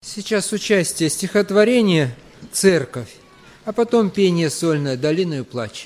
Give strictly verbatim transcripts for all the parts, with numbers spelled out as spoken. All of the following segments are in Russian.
Сейчас участие стихотворения «Церковь», а потом пение сольное «Долиною плача».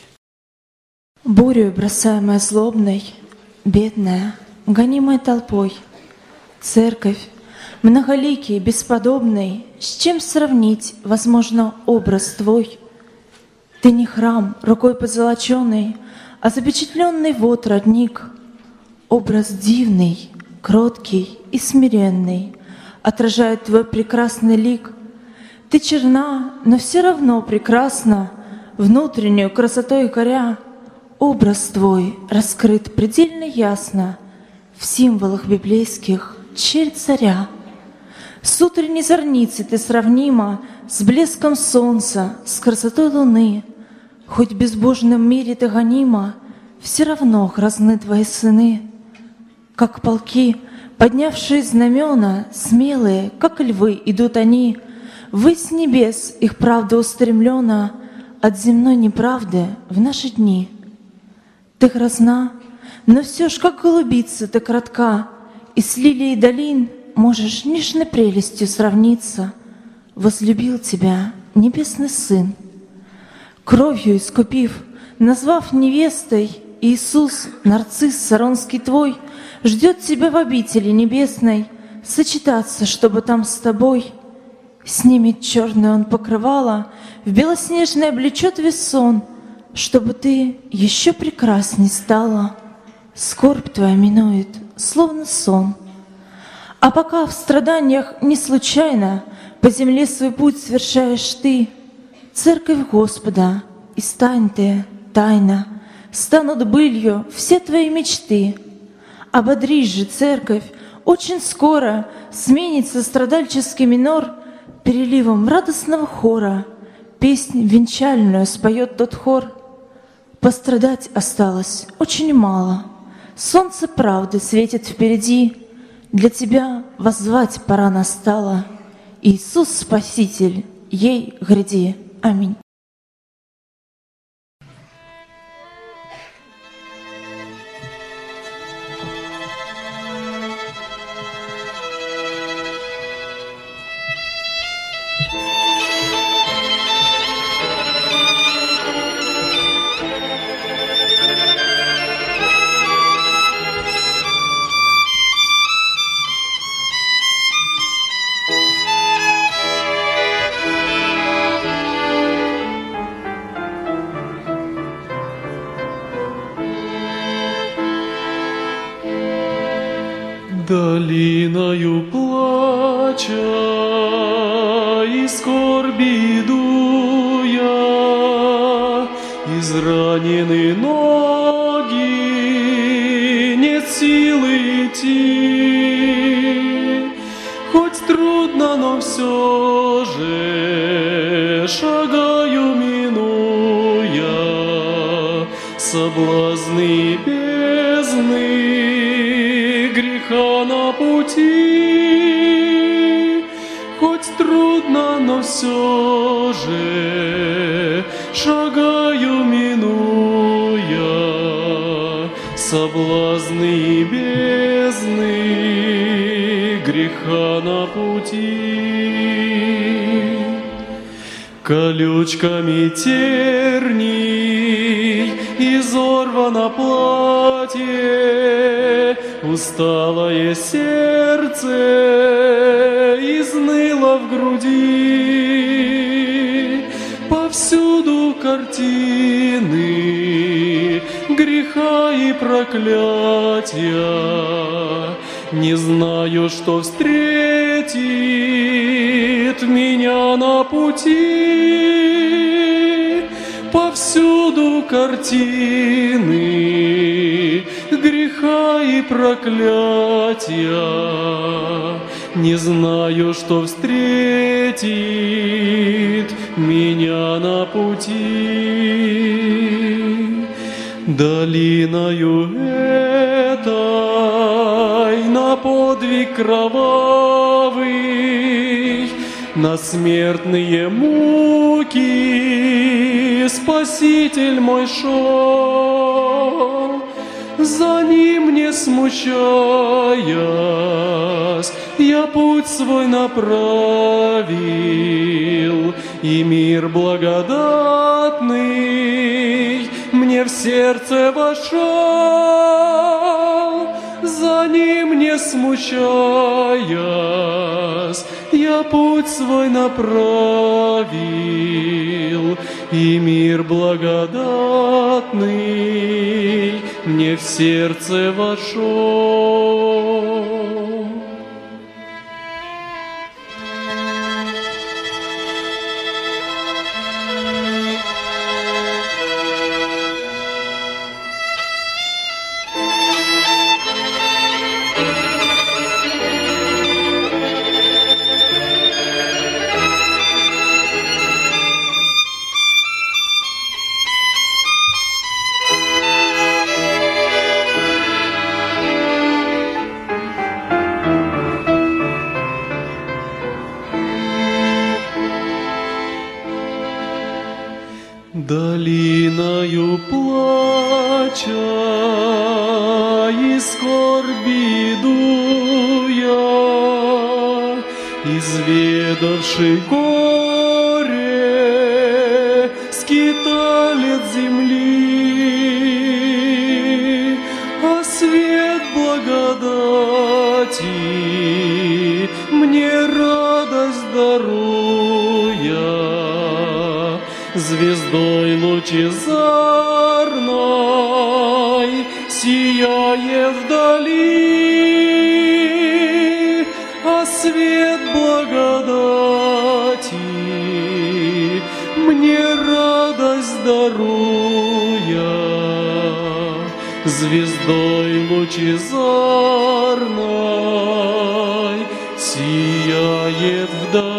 Бурю, бросаемая злобной, бедная, гонимая толпой, церковь, многоликий, бесподобный, с чем сравнить, возможно, образ твой? Ты не храм, рукой позолоченный, а запечатленный вот родник, образ дивный, кроткий и смиренный, отражает твой прекрасный лик. Ты черна, но все равно прекрасна, внутреннюю красотой коря. Образ твой раскрыт предельно ясно в символах библейских черь царя. С утренней зорницей ты сравнима с блеском солнца, с красотой луны. Хоть в безбожном мире ты гонима, все равно грозны твои сыны. Как полки, поднявшие знамена, смелые, как львы, идут они. Ввысь небес их правда устремлена от земной неправды в наши дни. Ты грозна, но все ж как голубица ты кратка, и с лилией долин можешь нежной прелестью сравниться. Возлюбил тебя небесный Сын. Кровью искупив, назвав невестой, Иисус, нарцисс саронский твой, ждет тебя в обители небесной, сочетаться, чтобы там с тобой. Снимет черное он покрывало, в белоснежное облечет весь сон, чтобы ты еще прекрасней стала. Скорбь твоя минует, словно сон. А пока в страданиях не случайно по земле свой путь совершаешь ты, церковь Господа, и стань ты тайно, станут былью все твои мечты. Ободрись же, церковь, очень скоро сменится страдальческий минор переливом радостного хора. Песнь венчальную споет тот хор. Пострадать осталось очень мало. Солнце правды светит впереди. Для тебя воззвать пора настала. Иисус Спаситель, ей гряди. Аминь. Долиною плача и скорби иду я, изранены ноги, нет силы идти. Хоть трудно, но все же шагаю, минуя соблазны бездны, греха на пути. Хоть трудно, но все же шагаю, минуя соблазны бездны, греха на пути. Колючками терний изорвано платье, усталое сердце изныло в груди. Повсюду картины греха и проклятия. Не знаю, что встретит меня на пути. Повсюду картины греха и проклятия. Не знаю, что встретит меня на пути. Долиною этой на подвиг кровавый, на смертные муки Спаситель мой шел. За ним не смущаясь, я путь свой направил, и мир благодатный мне в сердце вошел. За ним не смущаясь, я путь свой направил, и мир благодатный мне в сердце вошел. Долиною плача и скорби иду я, изведавший горе, скиталец земли, а свет благодати мне радость даруя. Звездой лучезарной сияет вдали, а свет благодати мне радость даруя. Звездой лучезарной сияет вдали.